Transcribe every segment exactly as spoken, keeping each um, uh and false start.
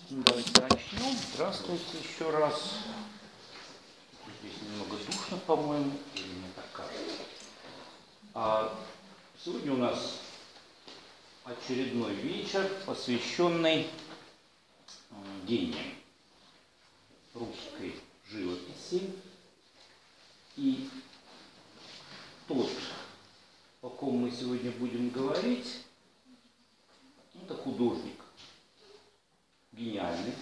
Давайте начнем. Здравствуйте еще раз. Здесь немного душно, по-моему, или мне так кажется. А сегодня у нас очередной вечер, посвященный гениям русской живописи. И тот, о ком мы сегодня будем говорить, это художник гениальный.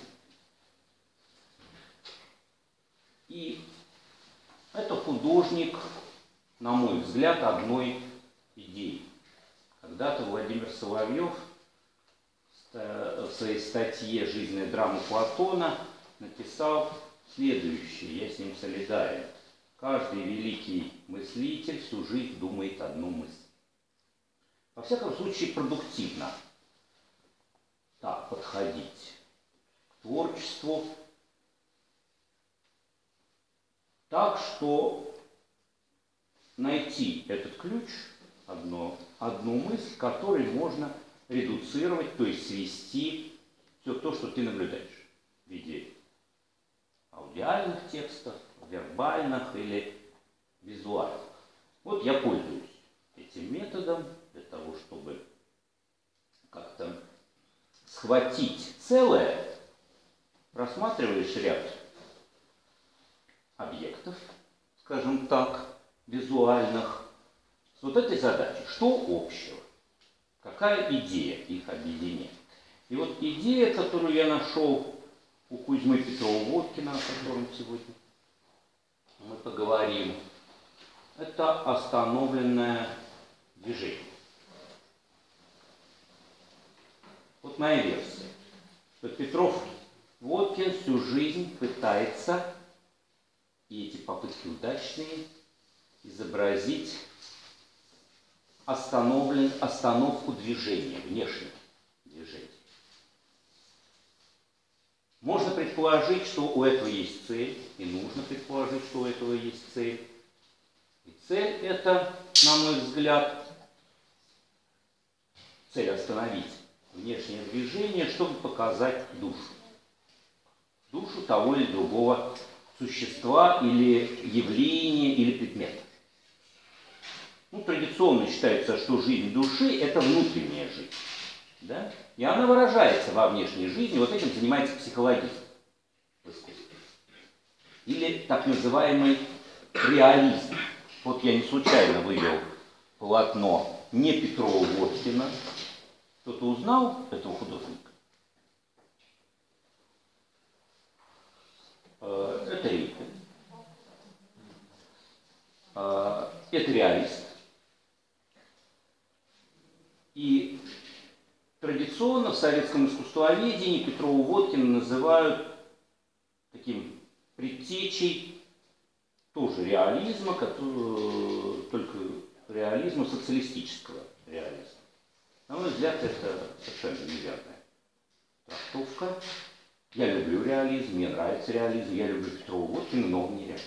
И это художник, на мой взгляд, одной идеи. Когда-то Владимир Соловьев в своей статье «Жизненная драма Платона» написал следующее, я с ним солидарен. Каждый великий мыслитель всю жизнь думает одну мысль. Во всяком случае, продуктивно так подходить к творчеству, так что найти этот ключ, одно, одну мысль, которой можно редуцировать, то есть свести все то, что ты наблюдаешь в виде аудиальных текстов, вербальных или визуальных. Вот я пользуюсь этим методом для того, чтобы как-то схватить целое, рассматриваешь ряд объектов, скажем так, визуальных, с вот этой задачей. Что общего? Какая идея их объединяет? И вот идея, которую я нашел у Кузьмы Петрова-Водкина, о котором сегодня мы поговорим, это остановленное движение. Вот моя версия, что Петров-Водкин всю жизнь пытается, и эти попытки удачные, изобразить остановлен, остановку движения, внешнего движения. Можно предположить, что у этого есть цель, и нужно предположить, что у этого есть цель. И цель это, на мой взгляд, цель остановить внешнее движение, чтобы показать душу. Душу того или другого существа, или явления, или предмета. Ну, традиционно считается, что жизнь души – это внутренняя жизнь. Да? И она выражается во внешней жизни, вот этим занимается психологизм в искусстве. Или так называемый реализм. Вот я не случайно вывел полотно не Петрова-Водкина. Кто-то узнал этого художника? Это Рейхель. Это реалист. И традиционно в советском искусствоведении Петрова-Водкина называют таким предтечей тоже реализма, который, только реализма социалистического реализма. На мой взгляд, это совершенно неверная трактовка. Я люблю реализм, мне нравится реализм, я люблю Петрова-Водкина, но он не реалист.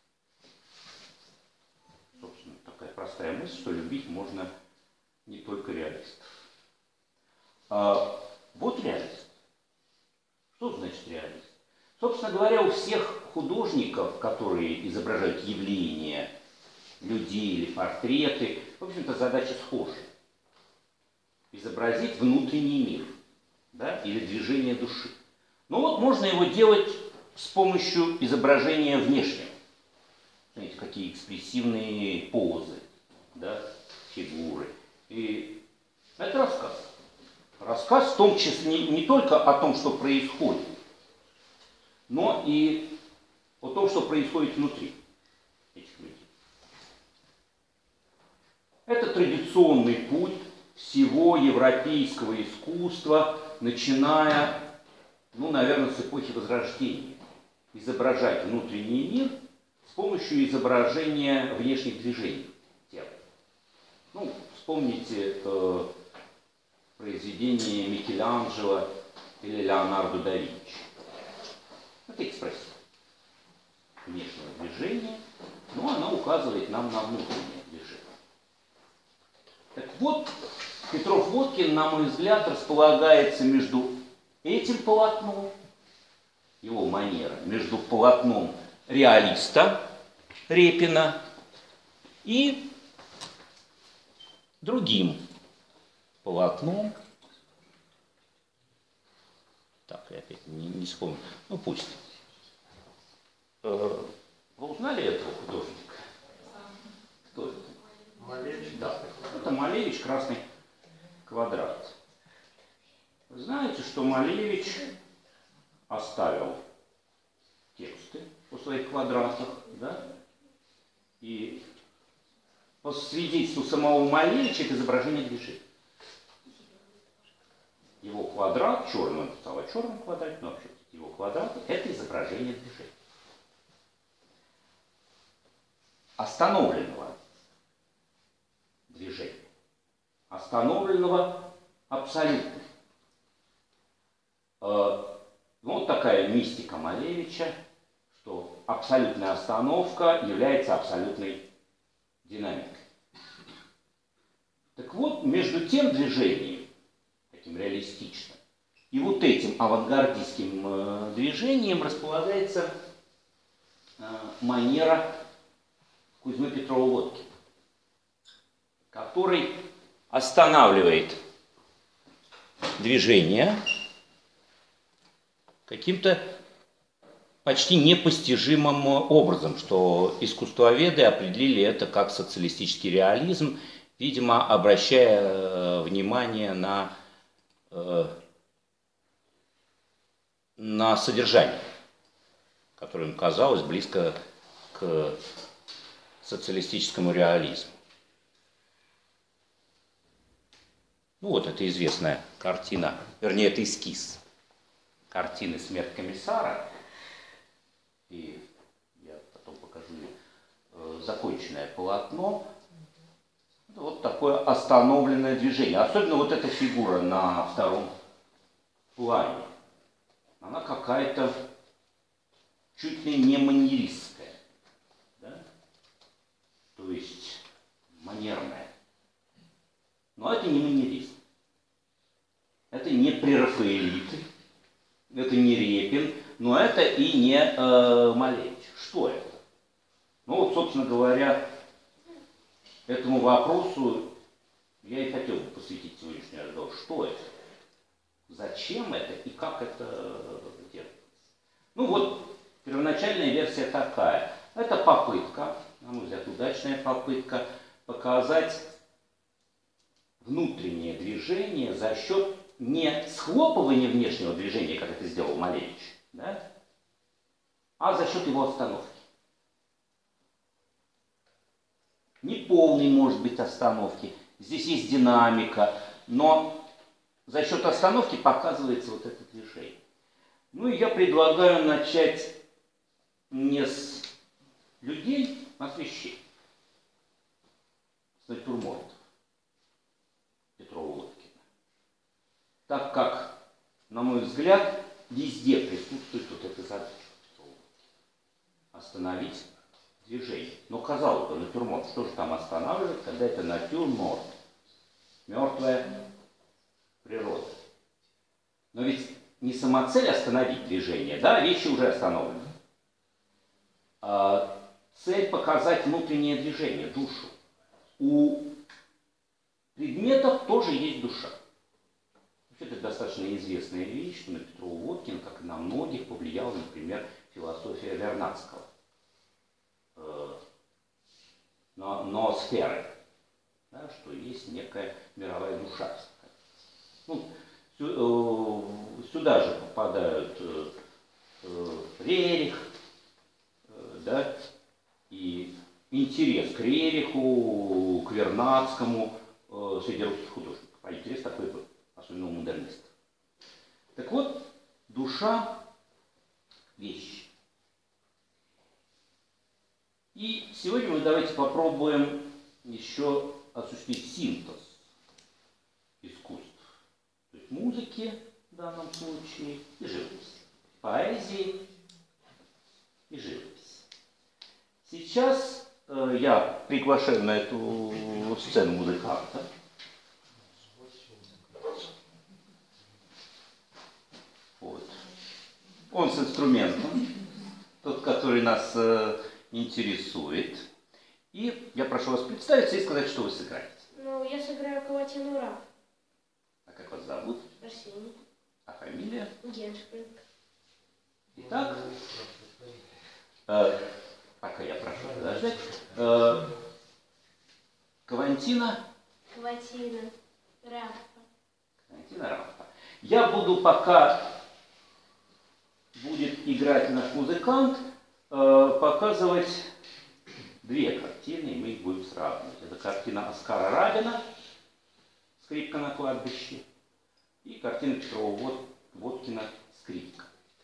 Собственно, такая простая мысль, что любить можно не только реалистов. А вот реалист. Что значит реалист? Собственно говоря, у всех художников, которые изображают явления людей или портреты, в общем-то, задача схожа. Изобразить внутренний мир, да, или движение души. Но вот можно его делать с помощью изображения внешнего. Смотрите, какие экспрессивные позы, да, фигуры. И это рассказ. Рассказ в том числе не, не только о том, что происходит, но и о том, что происходит внутри этих людей. Это традиционный путь всего европейского искусства, начиная, ну, наверное, с эпохи Возрождения. Изображать внутренний мир с помощью изображения внешних движений тела. Ну, вспомните э, произведение Микеланджело или Леонардо да Винчи. Это экспрессия внешнего движения, но она указывает нам на внутреннее движение. Так вот, Петров-Водкин, на мой взгляд, располагается между этим полотном, его манера, между полотном реалиста Репина и другим полотном. Так, я опять не, не вспомню. Ну пусть. Вы узнали этого художника? Кто это? Малевич. Да, это Малевич, «Красный квадрат». Вы знаете, что Малевич оставил тексты о своих квадратах, да? И по свидетельству самого Малевича это изображение движения. Его квадрат, черный, он писал о черном квадрате, но вообще его квадрат – это изображение движения. Остановленного движения. Остановленного абсолютно. Вот такая мистика Малевича, что абсолютная остановка является абсолютной динамикой. Так вот, между тем движением, таким реалистичным, и вот этим авангардистским движением располагается манера Кузьмы Петрова-Водкина, который останавливает движение каким-то почти непостижимым образом, что искусствоведы определили это как социалистический реализм, видимо, обращая внимание на, на содержание, которое им казалось близко к социалистическому реализму. Ну вот, это известная картина, вернее, это эскиз картины «Смерть комиссара». И я потом покажу э, законченное полотно. Это вот такое остановленное движение. Особенно вот эта фигура на втором плане. Она какая-то чуть ли не маньеристская. Да? То есть манерная. Но это не маньеризм. Это не прерафаэлиты. Это не Репин, но это и не э, Малевич. Что это? Ну вот, собственно говоря, этому вопросу я и хотел бы посвятить сегодняшний разговор. Что это? Зачем это и как это делается? Ну вот, первоначальная версия такая. Это попытка, на мой взгляд, удачная попытка показать внутреннее движение за счет не схлопывания внешнего движения, как это сделал Малевич, да, а за счет его остановки. Неполной, может быть, остановки. Здесь есть динамика, но за счет остановки показывается вот это движение. Ну и я предлагаю начать не с людей, а с вещей. С натюрмортов Петрова-Водкина. Так как, на мой взгляд, везде присутствует вот эта задача остановить движение. Но, казалось бы, натюрморт, что же там останавливает, когда это натюрморт, мертвая природа. Но ведь не самоцель остановить движение, да, вещи уже остановлены. А цель показать внутреннее движение, душу. У предметов тоже есть душа. Это достаточно известная вещь, что на Петрова-Водкина, как и на многих, повлияла, например, философия Вернадского. Но, но сферы, да, что есть некая мировая душа. Ну, сюда же попадают Рерих, да, и интерес к Рериху, к Вернадскому среди русских художников. А интерес такой был, особенно у модернистов. Так вот, душа – вещь. И сегодня мы давайте попробуем еще осуществить синтез искусств. То есть музыки в данном случае и живописи. Поэзии и живописи. Сейчас э, я приглашаю на эту сцену музыканта. Он с инструментом, тот, который нас э, интересует. И я прошу вас представиться и сказать, что вы сыграете. Ну, я сыграю Каватину Ра. А как вас зовут? Арсений. А фамилия? Геншпринг. Итак, э, пока я прошу подождать. Э, Кавантина. Каватина Рафа. Кавантина Рафа. Я буду, пока будет играть наш музыкант, э, показывать две картины, и мы их будем сравнивать. Это картина Оскара Рабина «Скрипка на кладбище» и картина Петрова Водкина «Скрипка».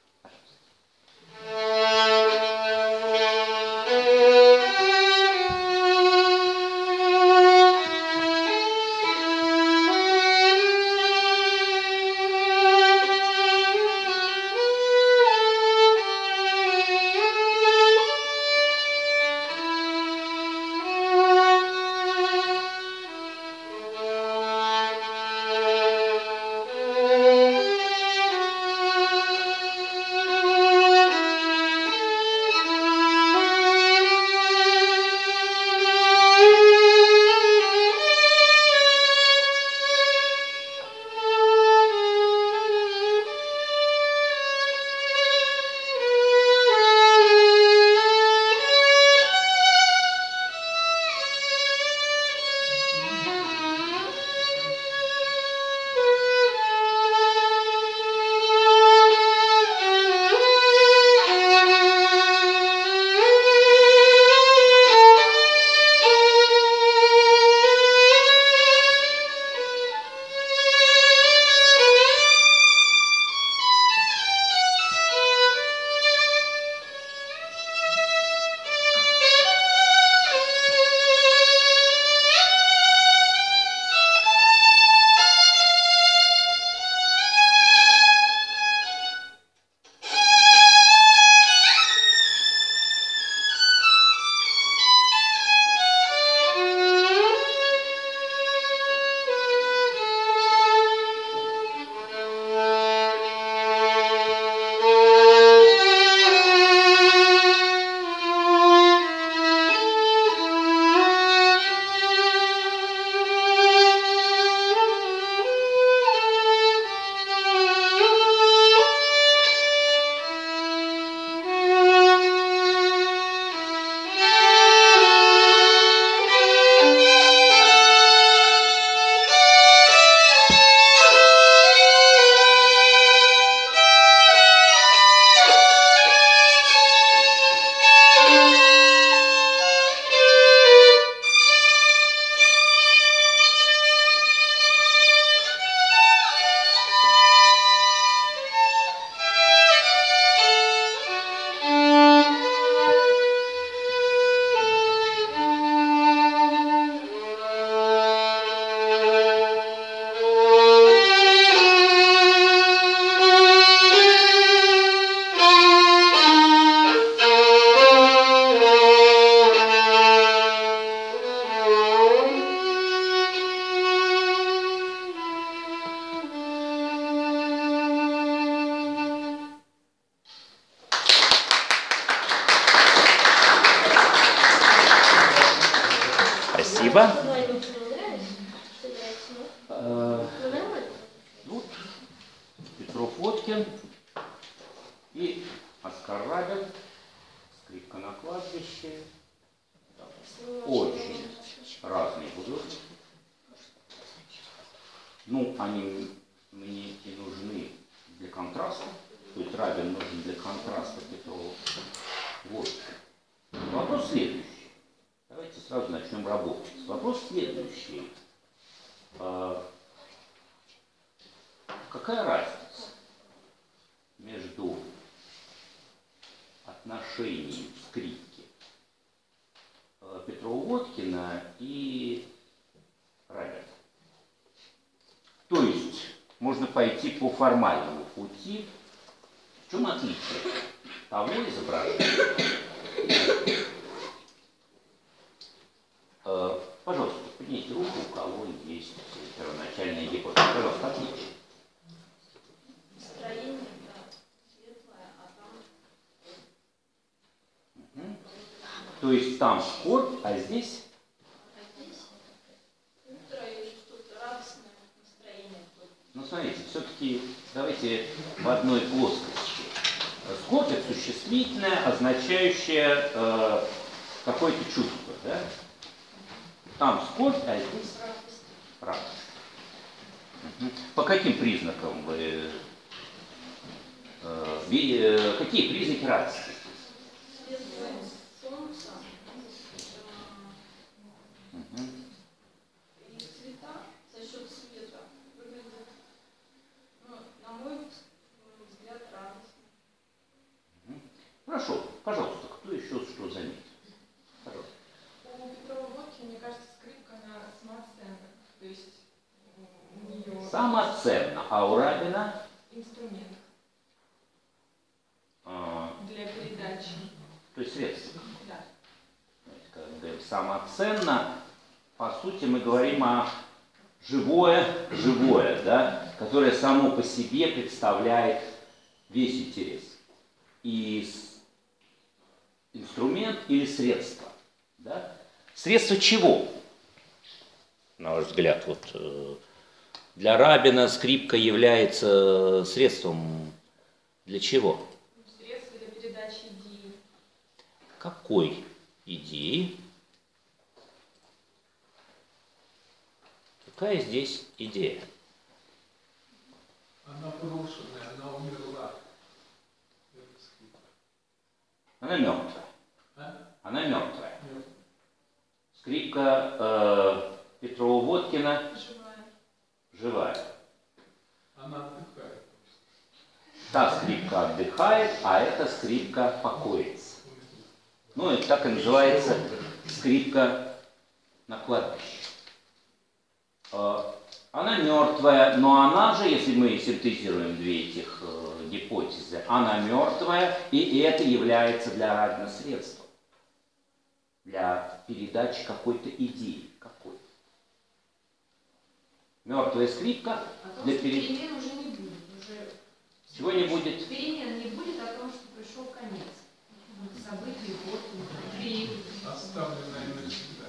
Спасибо. Э, вот Петров Водкин и Оскар Рабин, «Скрипка на кладбище». Очень разные художники. Ну, они мне и нужны для контраста. То есть Рабин нужен для контраста Петрова. Вот. Вопрос следующий. Давайте сразу начнем работать. Вопрос следующий. А, какая разница между отношением скрипки Петрова-Водкина и Рабина? То есть можно пойти по формальному пути. В чем отличие того изображения? Пожалуйста, поднимите руку, у кого есть первоначальная гипотеза. Пожалуйста, отличие. Строение, да, светлое, а То есть там скорбь, а здесь? А здесь утро или что-то радостное настроение. Ну, смотрите, все-таки давайте в одной плоскости. Скорбь – это существительное, означающее э, какое-то чувство, да? Там скорбь, а здесь радость. Угу. По каким признакам вы... Э, э, какие признаки радости? Солнце. Угу. И цвета за счет света выглядят, ну, на мой взгляд, радостно. Угу. Хорошо, пожалуйста, кто еще что заметит? Пожалуйста. У Петрова Водки, мне кажется, скрипка на самооценка. То есть у нее... Самоценна, а у Рабина? Инструмент. А, для передачи. То есть средство. Да. Когда мы говорим самоценно, по сути мы говорим о живое, живое, да, которое само по себе представляет весь интерес. И инструмент или средство. Да? Средство чего? На ваш взгляд, вот для Рабина скрипка является средством для чего? Средство для передачи идеи. Какой идеи? Какая здесь идея? Она брошенная, она умерла. Она мертвая. А? Она мертвая. Нет. Скрипка э, Петрова-Водкина Живая. живая. Она отдыхает. Та скрипка отдыхает, а эта скрипка покоится. Ну, это так и называется скрипка на кладбище. Э, она мертвая, но она же, если мы синтезируем две этих э, гипотезы, она мертвая, и это является для Рабина средством для передачи какой-то идеи. Какой? Мертвая скрипка для передачи. Перемен уже не будет. Уже Чего не будет? перемен не будет о том, что пришел конец. Событий, год, период. Оставленная навсегда.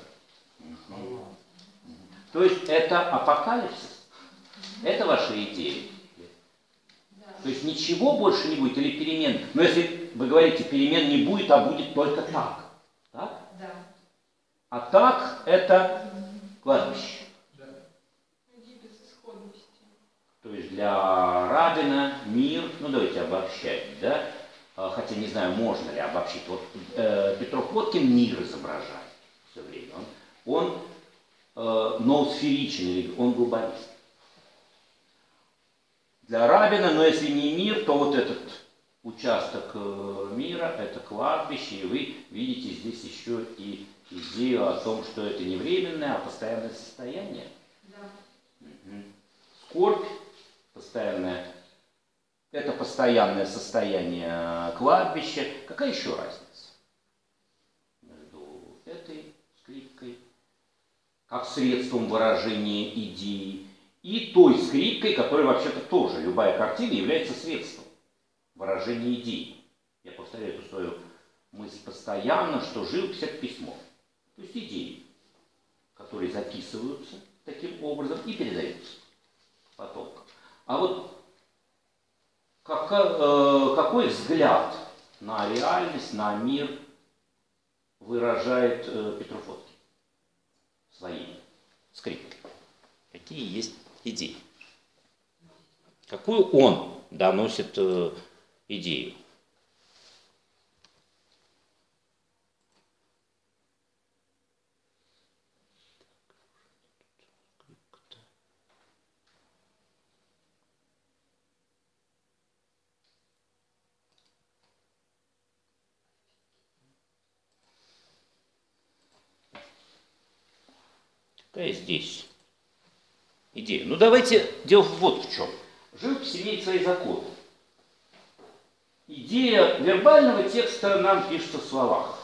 То есть это апокалипсис? Это ваша идея? Да. То есть ничего больше не будет или перемен? Но если вы говорите, перемен не будет, а будет только так. Так? Да. А так это кладбище. Да. Гибель исходности. То есть для Рабина мир, ну давайте обобщать, да? А, хотя не знаю, можно ли обобщить. Вот э, Петров-Водкин мир изображает все время. Он, он э, ноосферичен, он глобалист. Для Рабина, но если не мир, то вот этот участок мира, это кладбище, и вы видите здесь еще и идею о том, что это не временное, а постоянное состояние. Да. Угу. Скорбь постоянная, это постоянное состояние кладбища. Какая еще разница между этой скрипкой, как средством выражения идеи, и той скрипкой, которая вообще-то тоже, любая картина является средством выражения идеи. Я повторяю эту свою мысль постоянно, что живопись – это письмо. То есть идеи, которые записываются таким образом и передаются потомкам. А вот как, э, какой взгляд на реальность, на мир выражает э, Петров-Водкин своей скрипкой? Какие есть идеи? Какую он доносит э, идею? Какая здесь идея? Ну давайте, дело вот в чем. Живопись имеет свои законы. Идея вербального текста нам пишется в словах.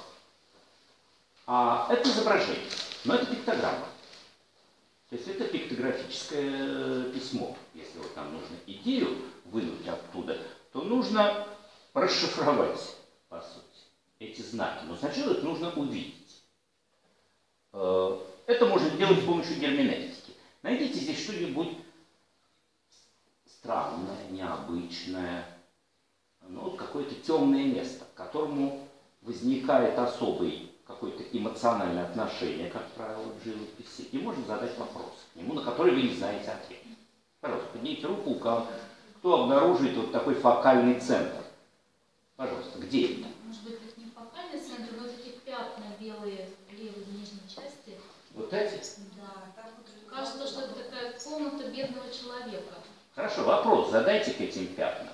А это изображение, но это пиктограмма. То есть это пиктографическое письмо. Если вот нам нужно идею вынуть оттуда, то нужно расшифровать, по сути, эти знаки. Но сначала их нужно увидеть. Это можно делать с помощью герменевтики. Найдите здесь что-нибудь странное, необычное, ну, вот какое-то темное место, к которому возникает особый какое-то эмоциональное отношение, как правило, в живописи, и можно задать вопрос к нему, на который вы не знаете ответ. Пожалуйста, поднимите руку, у кого, кто обнаружит вот такой фокальный центр. Пожалуйста, где это? Может быть, это не фокальный центр, но такие пятна белые в левой нижней части. Вот эти? Да, так вот кажется, что это такая комната бедного человека. Хорошо, вопрос задайте к этим пятнам.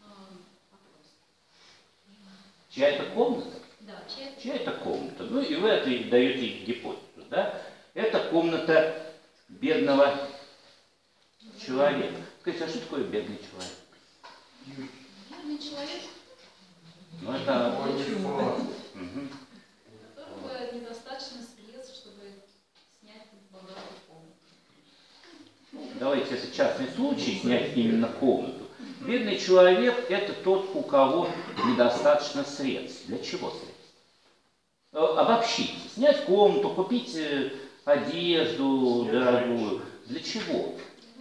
Чья это комната? Да, чья Чья это комната? Ну и вы это даете гипотезу, да? Это комната бедного человека. Скажите, а что такое бедный человек? Бедный человек, Ну это... У Мгм. которого недостаточно средств, чтобы снять богатую комнату. Давайте, это частный случай, снять именно комнату. Бедный человек – это тот, у кого недостаточно средств. Для чего средств? Э, Обобщите. Снять комнату, купить э, одежду дорогую. Для чего?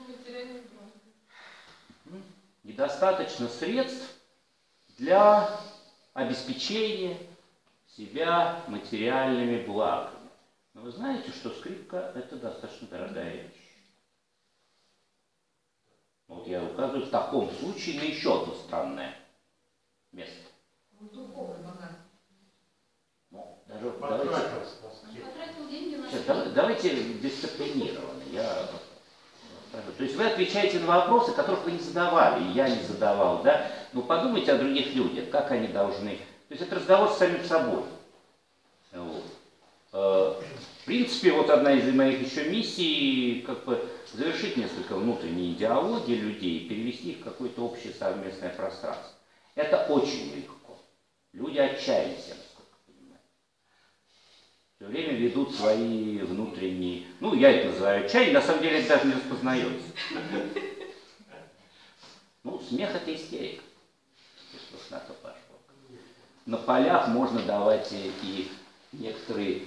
М? Недостаточно средств для обеспечения себя материальными благами. Но вы знаете, что скрипка – это достаточно дорогая вещь. Вот я указываю в таком случае на еще одно странное место. Духовный богат. Ну, даже давайте, Он потратил деньги на сейчас, свет. давай- давайте дисциплинированно. Я, то есть вы отвечаете на вопросы, которых вы не задавали, и я не задавал, да? Но подумайте о других людях, как они должны. То есть это разговор с самим собой. Вот. Э, В принципе, вот одна из моих еще миссий, как бы завершить несколько внутренней идеологии людей и перевести их в какое-то общее совместное пространство. Это очень легко. Люди отчаялись, я насколько понимаю. Все время ведут свои внутренние... Ну, я это называю отчаяние, на самом деле это даже не распознается. Ну, смех – это истерика. Если уж на то пошло. На полях можно давать и и некоторые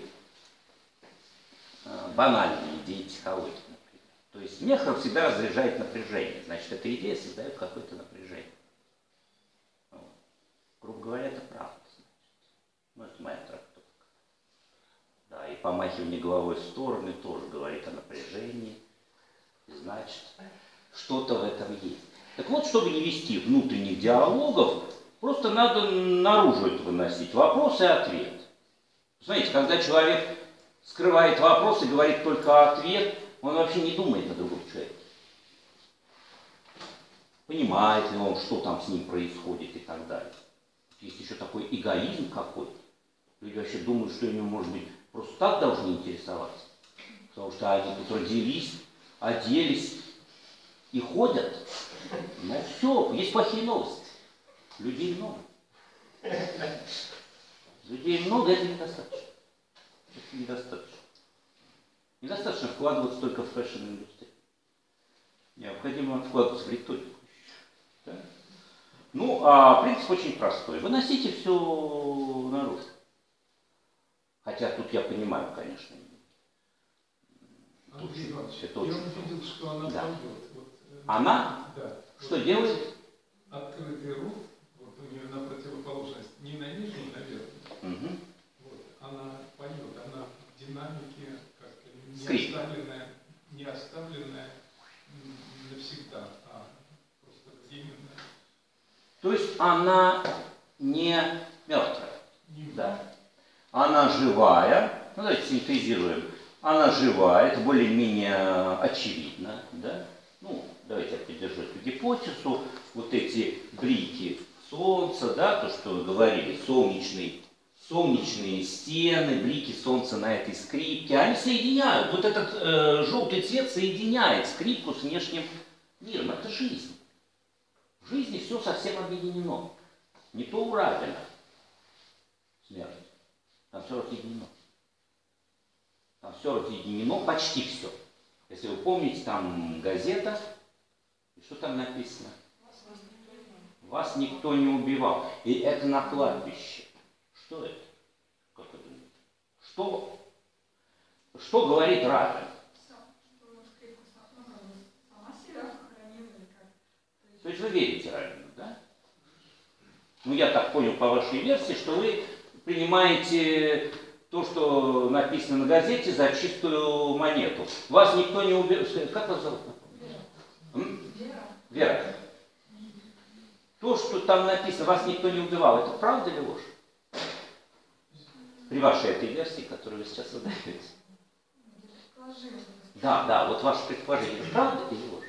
э, банальные идеи психологии, например. То есть смех всегда разряжает напряжение. Значит, эта идея создает какое-то напряжение. Вот. Грубо говоря, это правда. Значит. Ну, это моя трактовка. Да, и помахивание головой в стороны тоже говорит о напряжении. И значит, что-то в этом есть. Так вот, чтобы не вести внутренних диалогов, просто надо наружу это выносить. Вопрос и ответ. Знаете, когда человек скрывает вопрос и говорит только ответ, он вообще не думает о другом человеке. Понимает ли он, что там с ним происходит и так далее. Есть еще такой эгоизм какой-то. Люди вообще думают, что ими, может быть, просто так должны интересоваться. Потому что они тут родились, оделись и ходят. Ну все, есть плохие новости. Людей много. Людей много, это недостаточно. Это недостаточно. Недостаточно вкладываться только в фэшн-индустрию. Необходимо вкладываться в риторику. Да? Ну, а принцип очень простой. Выносите все наружу. Хотя тут я понимаю, конечно. Тут Андрей Иванович, это я очень увидел, что она Да. поет. Вот, э, Она? Да. Что Вот делает? Открытый рот, вот у нее на противоположность, не на нижней, наверное. Угу. Вот, она поет, она в динамике, как-то не Скрип. оставленная, не оставленная м, навсегда, а просто временно. То есть она не мертвая. Не Да. Она живая. Ну, давайте синтезируем. Она живая, это более-менее очевидно. Да? Ну, давайте я поддержу эту гипотезу. Вот эти блики солнца, да, то, что вы говорили, солнечный, солнечные стены, блики солнца на этой скрипке, они соединяют. Вот этот э, желтый цвет соединяет скрипку с внешним миром. Это жизнь. В жизни все совсем объединено. Не то у Равина смерть. Там все разъединено. Там все разъединено, почти все. Если вы помните, там газета, и что там написано? Вас никто не убивал. И это на кладбище. Что это? Как вы думаете? Что, что говорит Рабин? Сама себя хранила или как? То есть вы верите Рабину, да? Ну, я так понял по вашей версии, что вы принимаете то, что написано на газете, за чистую монету. Вас никто не убил. Как вас зовут? Вера. Вера. То, что там написано, вас никто не убивал, это правда или ложь? При вашей этой версии, которую вы сейчас выдаете. Да, да, вот ваше предположение, это правда или ложь?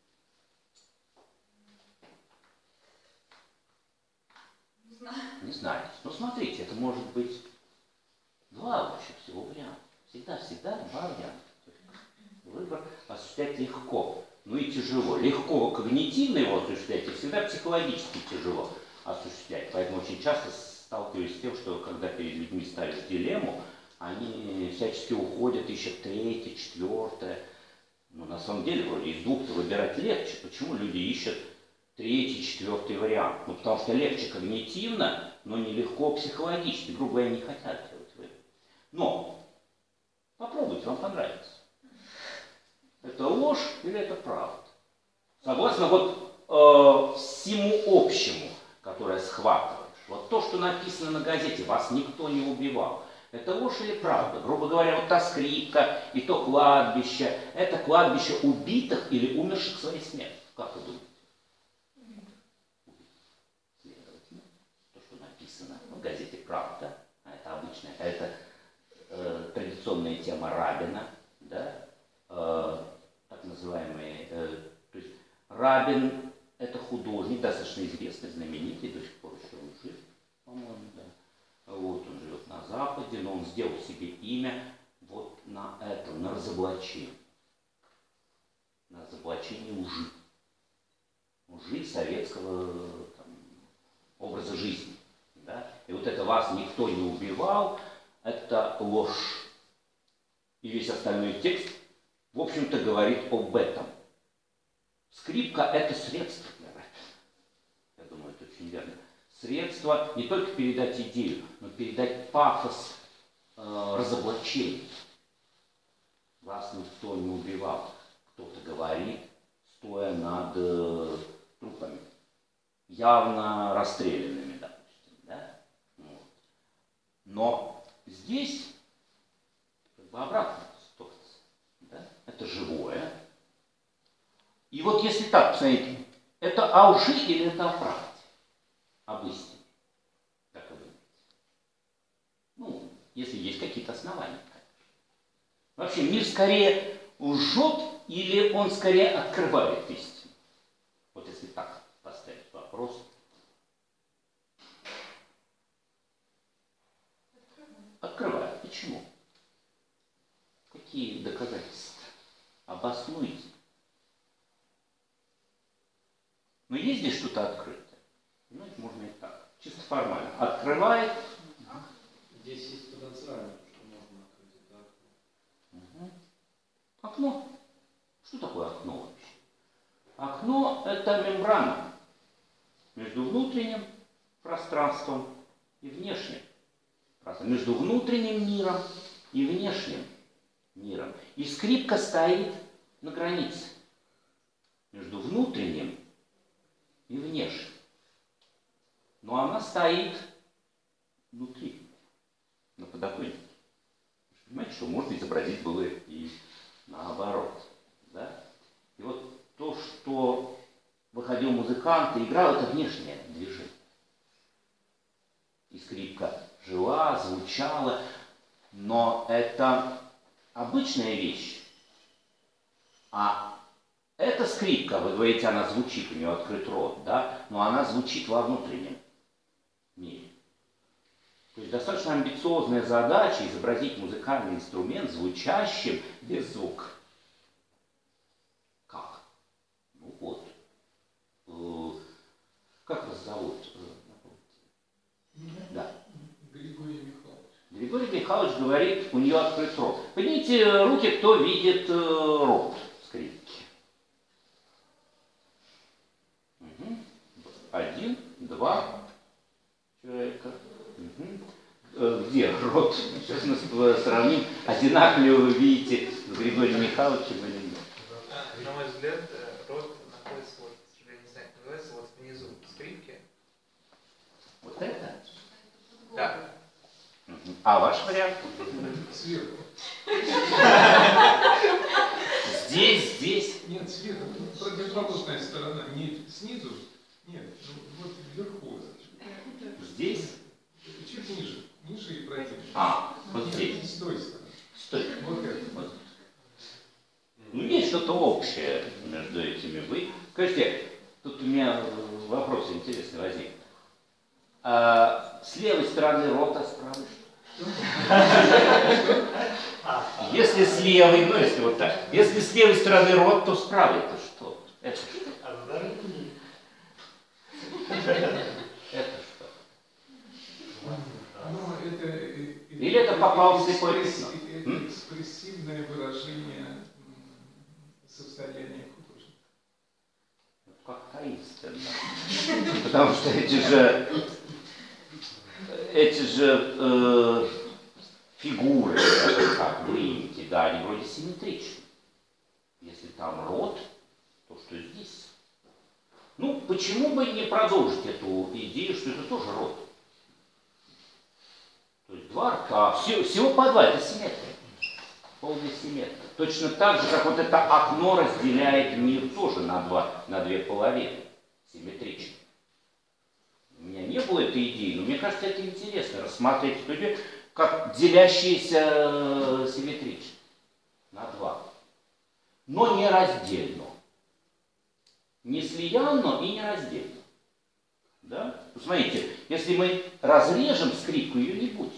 Не знаю. Не знаете. Ну, смотрите, это может быть два лучше всего варианта. Всегда-всегда два варианта. Выбор осуществлять легко, ну и тяжело. Легко когнитивно его осуществлять, и всегда психологически тяжело осуществлять. Поэтому очень часто сталкиваюсь с тем, что когда перед людьми ставишь дилемму, они всячески уходят, ищут третье, четвертое. Ну, на самом деле, вроде из двух-то выбирать легче. Почему люди ищут третий, четвертый вариант? Ну, потому что легче когнитивно, но нелегко психологически. Грубо говоря, не хотят делать выбор. Но попробуйте, вам понравится. Это ложь или это правда? Согласно вот э, всему общему, которое схватываешь. Вот то, что написано на газете, вас никто не убивал. Это ложь или правда? Грубо говоря, вот та скрипка и то кладбище, это кладбище убитых или умерших своей смертью. Как вы думаете? Следовательно, то, что написано в газете «Правда», а это обычная, это э, традиционная тема Рабина, да, э, так называемый, э, то есть Рабин — это художник, достаточно известный, знаменитый, до сих пор еще он жив, по-моему, да. Вот, он живет на Западе, но он сделал себе имя вот на этом, на разоблачении. На разоблачении лжи. Лжи советского там, образа жизни. Да? И вот это вас никто не убивал, это ложь. И весь остальной текст, в общем-то, говорит об этом. Скрипка — это средство для рэпа. Я думаю, это очень верно. Средство не только передать идею, но передать пафос э, разоблачения. Вас никто не убивал. Кто-то говорит, стоя над э, трупами, явно расстрелянными, допустим. Да? Вот. Но здесь как бы обратная ситуация. Да? Это живое. И вот если так посмотреть, это о лжи или это о правде? Об истине. Как вы думаете? Ну, если есть какие-то основания. Вообще, мир скорее лжет или он скорее открывает истину? Вот если так поставить вопрос. Открывает. Почему? Какие доказательства? Обоснуйте. Но есть здесь что-то открытое? Понимаете, можно и так. Чисто формально. Открывает. Здесь есть потенциально, что можно открыть это окно. Угу. Окно. Что такое окно вообще? Окно — это мембрана между внутренним пространством и внешним пространством. Между внутренним миром и внешним миром. И скрипка стоит на границе между внутренним и внешним. Но она стоит внутри, на подоконнике. Понимаете, что можно изобразить было и наоборот. Да? И вот то, что выходил музыкант и играл, это внешнее движение. И скрипка жила, звучала, но это обычная вещь. А эта скрипка, вы говорите, она звучит, у нее открыт рот, да, но она звучит во внутреннем мире. То есть достаточно амбициозная задача изобразить музыкальный инструмент звучащим без звука. Как? Ну вот. Э, как вас зовут? Меня? Да. Григорий Михайлович. Григорий Михайлович говорит, у нее открыт рот. Поднимите руки, кто видит э, рот скрипки. Угу. Один, два человека. Угу. Э, где рот. Сейчас мы сравним, одинаково ли вы видите с Григорием Михайловичем или нет. На мой взгляд, рот находится, вот, я не знаю, как называется, вот внизу скрипки. Вот это? Да. А ваш вариант? Сверху. Здесь, здесь. Нет, сверху. Противоположная сторона. Не снизу. Нет, вот вверху. Здесь? Чуть ниже. Ниже и правее. А, вот здесь. С той стороны. Стой. Вот это. Вот. Ну, есть что-то общее между этими. Вы скажите, тут у меня вопрос интересный возник. А с левой стороны рота, с правой что? Если с левой, ну если вот так, если с левой стороны рот, то с правой это что? Это что? Это что? Ну, это, Или это попало в слепое пятно? Это экспрессивное выражение м, состояния художника. Как таинственно. Потому что эти же, эти же э, фигуры, как выемки, да, они вроде симметричны. Если там рот, то что здесь? Ну, почему бы не продолжить эту идею, что это тоже рот? То есть два рта, всего, всего по два, это симметрия. Полная симметрия. Точно так же, как вот это окно разделяет мир тоже на, два, на две половины. Симметрично. У меня не было этой идеи, но мне кажется, это интересно рассмотреть эту идею как делящиеся симметрично на два. Но не раздельно. Не слиянно и не раздельно. Да? Посмотрите, если мы разрежем скрипку, ее не будет.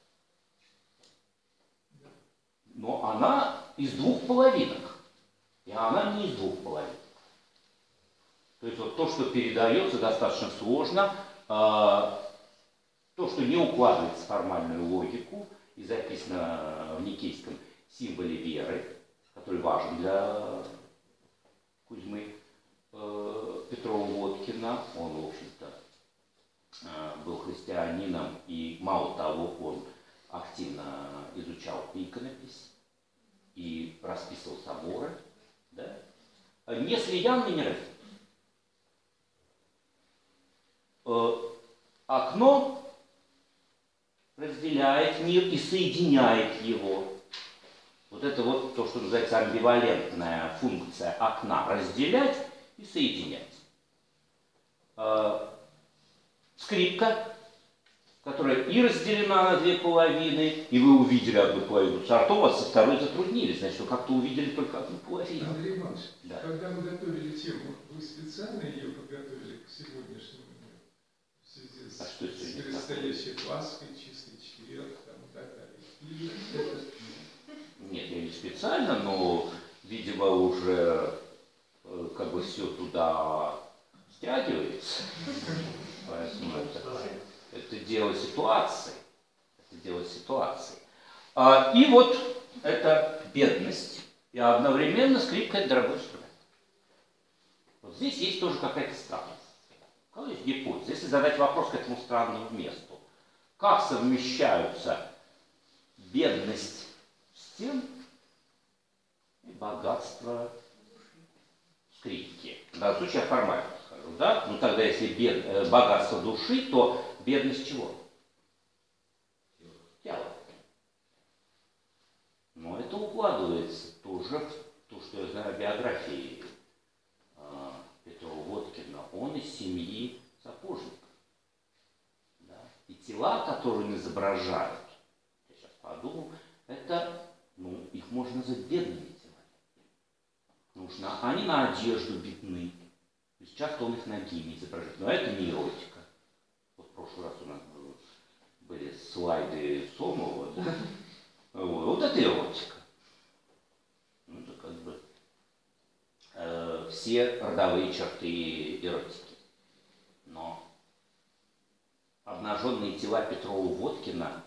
Но она из двух половинок. И она не из двух половинок. То есть вот то, что передается достаточно сложно, э, то, что не укладывается в формальную логику и записано в никейском символе веры, который важен для Кузьмы э, Петрова-Водкина. Он, в общем-то, э, был христианином, и мало того, он активно изучал иконопись и расписывал соборы. Да? Не слиянный, не раздельный. Э, окно разделяет мир и соединяет его. Вот это вот то, что называется амбивалентная функция окна. Разделять и соединять. Э, скрипка, которая и разделена на две половины, и вы увидели одну половину сортов, а со второй затруднились. Значит, вы как-то увидели только одну половину. Андрей Иванович, Да. когда мы готовили тему, вы специально ее подготовили к сегодняшнему дню? В связи с, А что с сегодня предстоящей Пасхой, чистый четверг там, и так далее. Или это... Нет, я не специально, но, видимо, уже э, как бы все туда стягивается. Поэтому это, это дело ситуации. Это дело ситуации. А, и вот это бедность. И одновременно скрипка — это дорогой инструмент. Вот здесь есть тоже какая-то странность. У кого есть гипотеза? Если задать вопрос к этому странному месту, как совмещаются бедность стен и богатство скрипки? В данном случае я формально скажу, да? Ну тогда, если бед, э, богатство души, то бедность чего? Тела. Но это укладывается тоже в то, что я знаю о биографии э, Петрова-Водкина. Он из семьи сапожников. Да? И тела, которые он изображают, я сейчас подумал, это, ну, их можно назвать бедными телами. Потому что они на одежду бедны. То есть часто он их нагими изображает. Но это не эротика. Вот в прошлый раз у нас было, были слайды Сомова. Да? Вот. вот это эротика. Ну, это как бы э, все родовые черты эротики. Но обнаженные тела Петрова-Водкина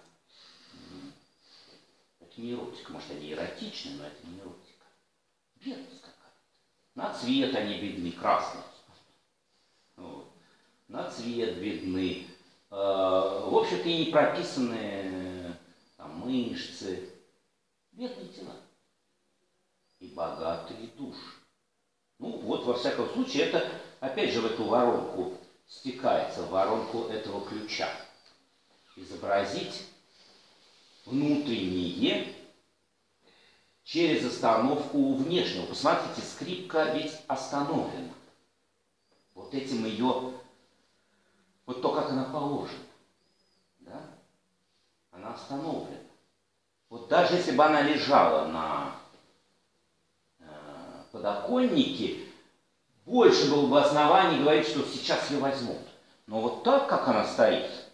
— это не эротика. Может, они эротичны, но это не эротика. Бедность какая-то. На цвет они бедны, красный. Вот. На цвет бедны. Э, в общем-то, и не прописаны мышцы, бедные тела и богатые души. Ну вот, во всяком случае, это опять же в эту воронку стекается, в воронку этого ключа. Изобразить внутреннее через остановку у внешнего. Посмотрите, скрипка ведь остановлена. Вот этим ее, вот то, как она положена, да? Она остановлена. Вот даже если бы она лежала на э, подоконнике, больше было бы оснований говорить, что сейчас ее возьмут. Но вот так, как она стоит,